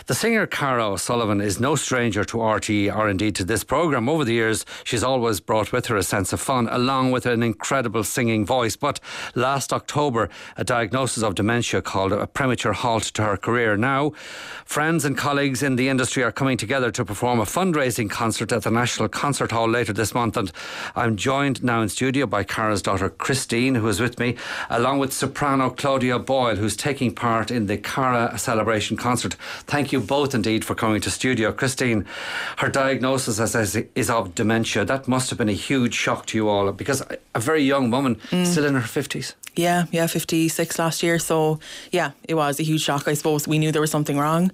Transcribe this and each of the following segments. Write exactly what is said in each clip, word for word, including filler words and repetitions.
The singer Cara O'Sullivan is no stranger to R T E or indeed to this programme. Over the years, she's always brought with her a sense of fun along with an incredible singing voice. But last October, a diagnosis of dementia called a premature halt to her career. Now, friends and colleagues in the industry are coming together to perform a fundraising concert at the National Concert Hall later this month. And I'm joined now in studio by Cara's daughter Christine, who is with me, along with soprano Claudia Boyle, who's taking part in the Cara Celebration concert. Thank you both indeed for coming to studio. Christine, her diagnosis as, as is of dementia. That must have been a huge shock to you all, because a very young woman, mm. still in her fifties. Yeah, yeah, fifty-six last year. So yeah, it was a huge shock. I suppose we knew there was something wrong.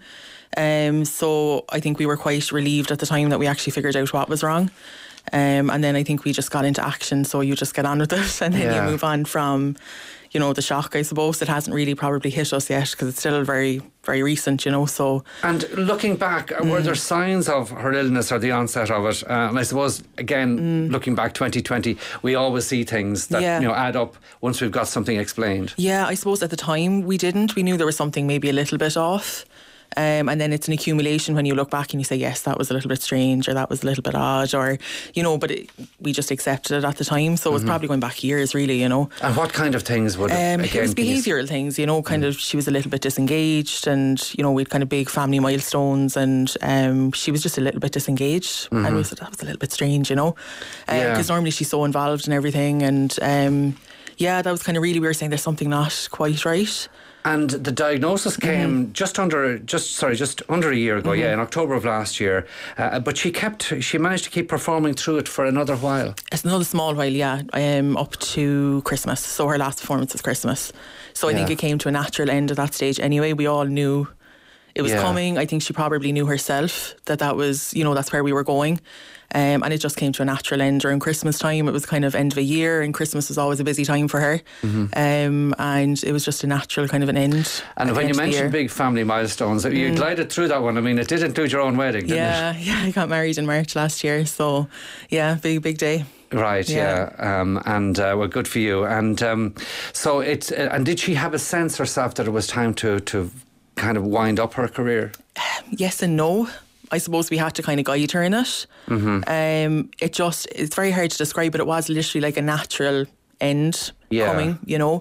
Um, so I think we were quite relieved at the time that we actually figured out what was wrong. Um, and then I think we just got into action. So you just get on with it, and then yeah. you move on from, you know, the shock. I suppose it hasn't really probably hit us yet because it's still very, very recent, you know. So, and looking back, mm. were there signs of her illness or the onset of it? Uh, and I suppose again, mm. looking back, twenty twenty, we always see things that yeah. you know add up once we've got something explained. Yeah, I suppose at the time we didn't. We knew there was something maybe a little bit off. Um, and then it's an accumulation when you look back and you say, yes, that was a little bit strange, or that was a little bit odd, or, you know, but it, we just accepted it at the time. So mm-hmm. it was probably going back years, really, you know. And what kind of things would it, um, again, it was behavioural things, you know, kind mm. of, she was a little bit disengaged, and, you know, we had kind of big family milestones, and um, she was just a little bit disengaged. Mm-hmm. And we said, that was a little bit strange, you know, because uh, yeah. normally she's so involved in everything. And um, yeah, that was kind of really, we were saying there's something not quite right. And the diagnosis came mm-hmm. just under, just sorry, just under a year ago, mm-hmm. yeah, in October of last year. Uh, but she kept, she managed to keep performing through it for another while. It's another small while, yeah, um, up to Christmas. So her last performance was Christmas. So I yeah. think it came to a natural end at that stage anyway. We all knew it was yeah. coming. I think she probably knew herself that that was, you know, that's where we were going. Um, and it just came to a natural end during Christmas time. It was kind of end of a year, and Christmas was always a busy time for her. Mm-hmm. Um, and it was just a natural kind of an end. And when you mentioned big family milestones, mm. you glided through that one. I mean, it did include your own wedding, didn't yeah, it? Yeah, I got married in March last year. So, yeah, big, big day. Right, yeah, yeah. Um, and uh, well, good for you. And um, so it. Uh, and did she have a sense herself that it was time to to kind of wind up her career? Um, yes and no. I suppose we had to kind of guide her in it. Mm-hmm. Um, it just, it's very hard to describe, but it was literally like a natural end yeah. coming, you know.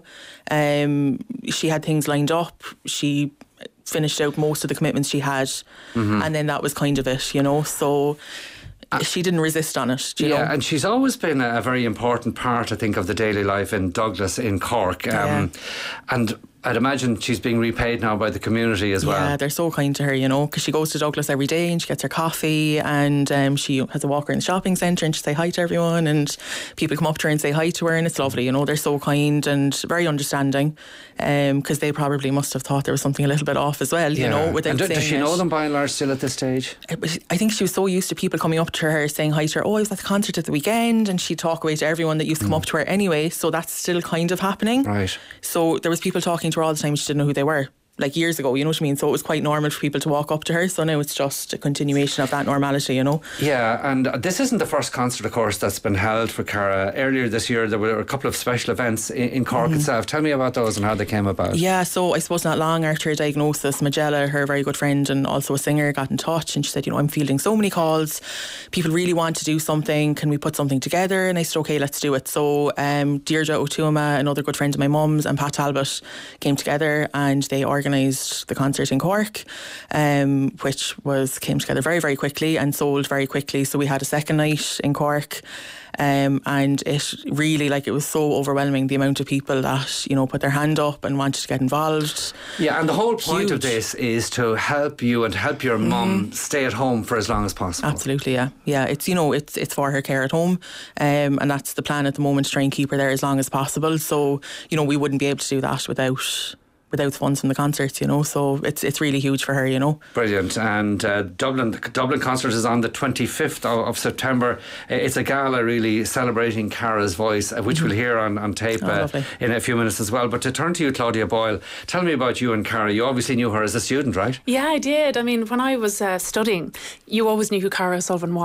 Um, she had things lined up. She finished out most of the commitments she had. Mm-hmm. And then that was kind of it, you know. So she didn't resist on it, do you yeah, know? And she's always been a very important part, I think, of the daily life in Douglas, in Cork. Um, yeah. And I'd imagine she's being repaid now by the community as well. Yeah, they're so kind to her, you know, because she goes to Douglas every day and she gets her coffee, and um, she has a walk around the shopping centre and she say hi to everyone, and people come up to her and say hi to her, and it's lovely, you know. They're so kind and very understanding, because um, they probably must have thought there was something a little bit off as well, yeah. you know. Without and do, does she know it. them by and large still at this stage? I think she was so used to people coming up to her saying hi to her. Oh, I was at the concert at the weekend, and she'd talk away to everyone that used to come mm. up to her anyway, so that's still kind of happening. Right. So there was people talking to her all the time, she didn't know who they were, like years ago, you know what I mean? So it was quite normal for people to walk up to her. So now it's just a continuation of that normality, you know. Yeah, and this isn't the first concert, of course, that's been held for Cara. Earlier this year there were a couple of special events in, in Cork mm-hmm. itself. Tell me about those and how they came about. Yeah, so I suppose not long after her diagnosis, Magella, her very good friend and also a singer, got in touch, and she said, you know, I'm fielding so many calls, people really want to do something, can we put something together? And I said, okay, let's do it. So um, Deirdre O'Tuama, another good friend of my mum's, and Pat Talbot came together, and they organised the concert in Cork, um, which was came together very, very quickly and sold very quickly. So we had a second night in Cork, um, and it really, like, it was so overwhelming, the amount of people that, you know, put their hand up and wanted to get involved. Yeah, and the whole point Huge. of this is to help you and help your mm-hmm. mum stay at home for as long as possible. Absolutely, yeah. Yeah, it's, you know, it's it's for her care at home, um, and that's the plan at the moment, to try and keep her there as long as possible. So, you know, we wouldn't be able to do that without without funds from the concerts, you know, so it's it's really huge for her, you know. Brilliant. And uh, Dublin, the Dublin concert is on the twenty-fifth of, of September. It's a gala really celebrating Cara's voice, which mm-hmm. we'll hear on, on tape oh, uh, in a few minutes as well. But to turn to you, Claudia Boyle, tell me about you and Cara. You obviously knew her as a student, right? Yeah, I did. I mean, when I was uh, studying, you always knew who Cara O'Sullivan was.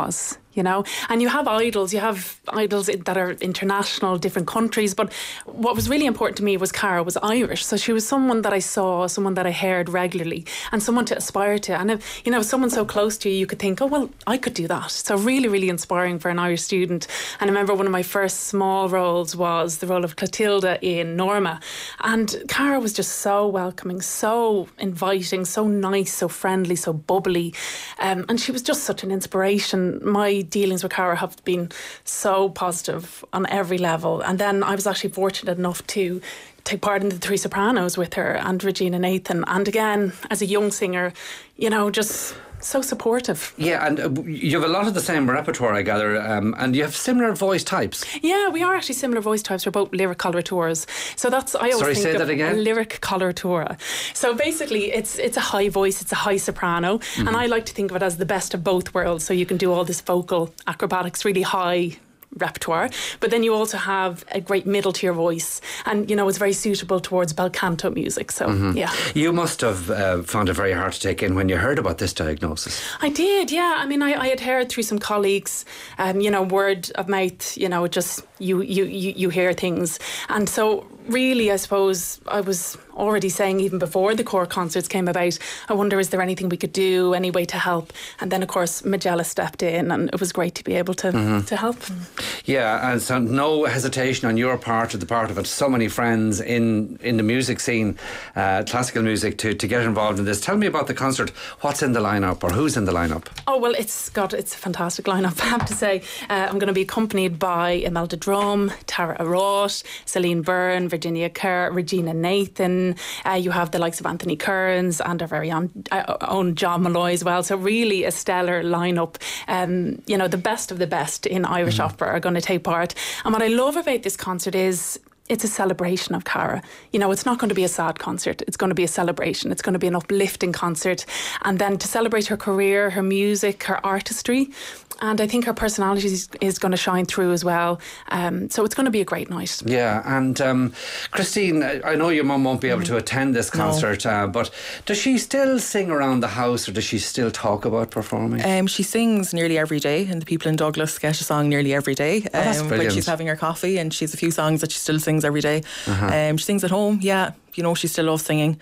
you know, and you have idols, you have idols that are international, different countries, but what was really important to me was Cara was Irish, so she was someone that I saw, someone that I heard regularly, and someone to aspire to. And if, you know, someone so close to you, you could think, oh well, I could do that. So really, really inspiring for an Irish student. And I remember one of my first small roles was the role of Clotilda in Norma, and Cara was just so welcoming, so inviting, so nice, so friendly, so bubbly, um, and she was just such an inspiration. My dealings with Cara have been so positive on every level. And then I was actually fortunate enough to take part in the Three Sopranos with her and Regina Nathan. And again, as a young singer, you know, just so supportive. Yeah, and uh, you have a lot of the same repertoire, I gather, um, and you have similar voice types. Yeah, we are actually similar voice types. We're both lyric coloratures. So that's, I always Sorry, think say of that again? a lyric coloratura. So basically, it's it's a high voice, it's a high soprano, mm-hmm. and I like to think of it as the best of both worlds. So you can do all this vocal acrobatics, really high repertoire, but then you also have a great middle to your voice, and you know, it's very suitable towards bel canto music. So mm-hmm. yeah, you must have uh, found it very hard to take in when you heard about this diagnosis. I did, yeah. I mean, I, I had heard through some colleagues, um, you know, word of mouth, you know, just you you you, you hear things, and so really, I suppose I was already saying even before the Core concerts came about, I wonder, is there anything we could do, any way to help? And then, of course, Majella stepped in, and it was great to be able to mm-hmm. to help. Yeah, and so no hesitation on your part or the part of it. So many friends in, in the music scene, uh, classical music, to, to get involved in this. Tell me about the concert. What's in the lineup, or who's in the lineup? Oh, well, it's got it's a fantastic lineup, I have to say. Uh, I'm going to be accompanied by Imelda Drum, Tara Arott, Celine Byrne, Virginia Kerr, Regina Nathan. Uh, you have the likes of Anthony Kearns and our very own, uh, own John Malloy as well. So really a stellar lineup. Um, you know, the best of the best in Irish mm-hmm. opera are going to take part. And what I love about this concert is it's a celebration of Cara. You know, it's not going to be a sad concert. It's going to be a celebration. It's going to be an uplifting concert. And then to celebrate her career, her music, her artistry. And I think her personality is, is going to shine through as well. Um, so it's going to be a great night. Yeah, and um, Christine, I know your mum won't be able mm. to attend this concert, no. uh, but does she still sing around the house, or does she still talk about performing? Um, she sings nearly every day, and the people in Douglas get a song nearly every day. Um, oh, that's brilliant. When she's having her coffee, and she's a few songs that she still sings every day. Uh-huh. Um, she sings at home, yeah. You know, she still loves singing.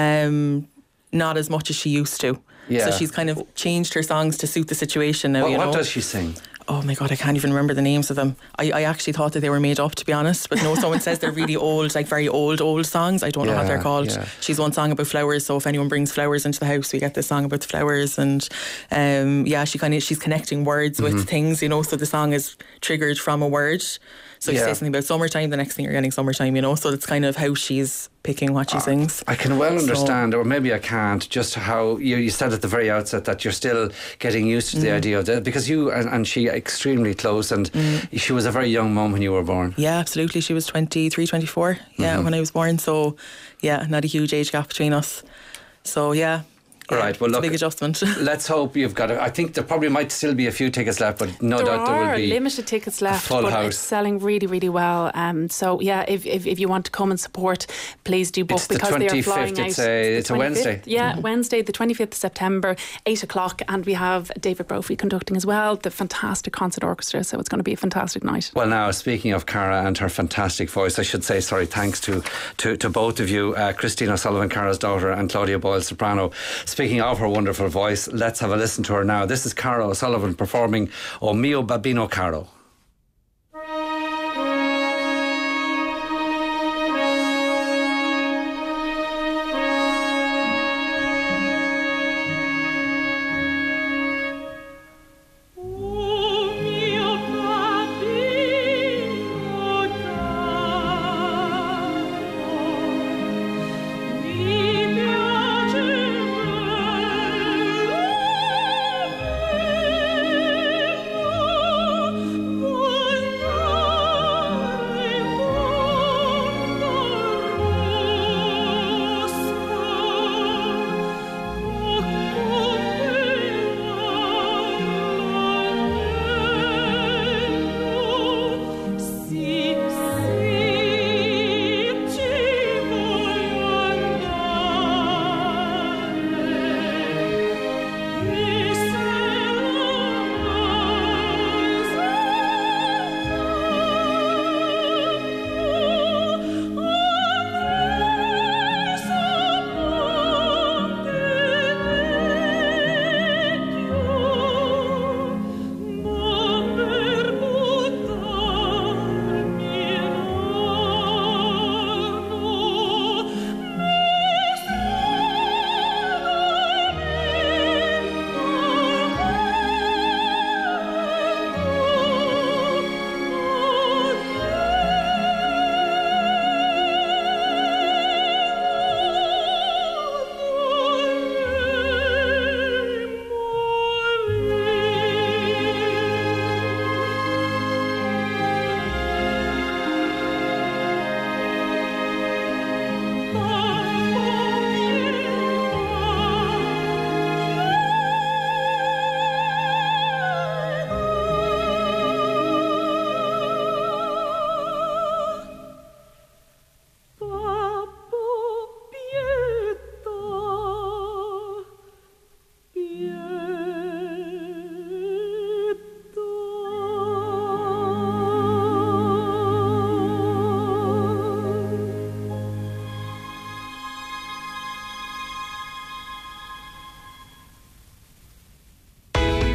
Um, not as much as she used to. Yeah. So she's kind of changed her songs to suit the situation now. What, you know? what does she sing? Oh my God, I can't even remember the names of them. I, I actually thought that they were made up, to be honest. But no, someone says they're really old, like very old, old songs. I don't yeah, know what they're called. Yeah. She's one song about flowers, so if anyone brings flowers into the house, we get this song about the flowers. And um, yeah, she kind of she's connecting words mm-hmm. with things, you know. So the song is triggered from a word. So you yeah. say something about summertime, the next thing you're getting summertime, you know. So that's kind of how she's picking what she uh, sings. I can well understand, so, or maybe I can't, just how you, you said at the very outset that you're still getting used to mm. the idea of that, because you and, and she are extremely close, and mm. she was a very young mum when you were born. Yeah, absolutely. She was twenty-three, twenty-four, yeah, mm-hmm. when I was born. So yeah, not a huge age gap between us. So yeah. All right, well, it's look, a big adjustment. Let's hope you've got it. I think there probably might still be a few tickets left, but no there doubt there will be. be There are limited tickets left, full but house. It's selling really, really well. Um, so, yeah, if, if if you want to come and support, please do book, it's the because they are flying it's out. A, it's a Wednesday. Yeah, mm-hmm. Wednesday, the twenty-fifth of September, eight o'clock, and we have David Brophy conducting as well, the fantastic concert orchestra, so it's going to be a fantastic night. Well, now, speaking of Cara and her fantastic voice, I should say, sorry, thanks to, to, to both of you, uh, Christine O'Sullivan, Cara's daughter, and Claudia Boyle, soprano. Speaking of her wonderful voice, let's have a listen to her now. This is Cara O'Sullivan performing O Mio Babino Caro.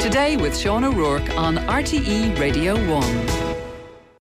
Today with Sean O'Rourke on R T E Radio one.